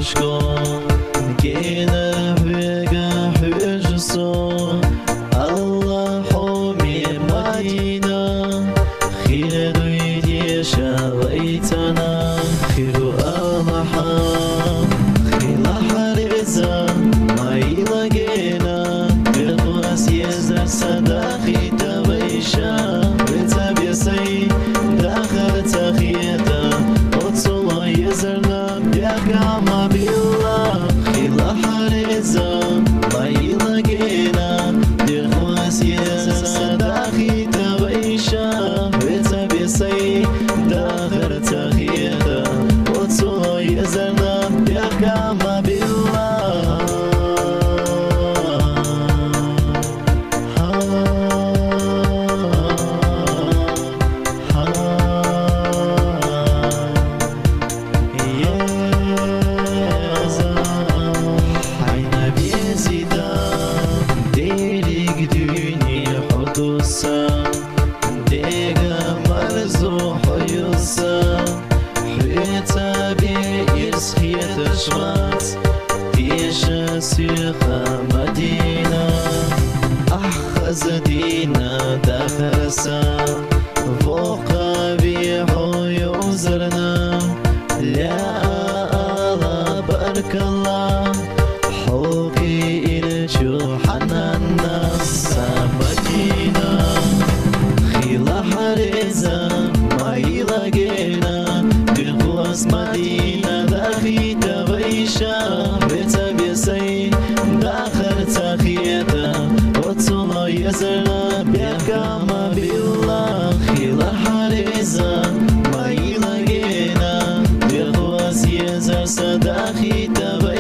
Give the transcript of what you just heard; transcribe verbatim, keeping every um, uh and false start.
aşko Gene hüga hücso Allahu min Madina Khire duydi şavaytana Khiru Allaha Khila hariza Mayla gena Bilqas yezer sadaqi tabaysha Bitabi say Dakhar takhiyata Otsula yezerna Biakama billah Khila hariza Mayla gena Bilqas yezer sadaqi tabaysha Bitabi say Dakhar takhiyata Otsula yezerna Biakama billah مدينة أحخز دينا دخرسا فوق بيحو يوزرنا لا الله بارك الله حوكي إلشو حنانا مدينة خيلا حريزة ما يلاقينا بالقوس مدينة داخي تبيشا بتبي سي داخل تخيتا وطلع يزرنا بيكاما بالله خيلا حريزة ما يلاقينا بالقوس يزر سداخي تبيشا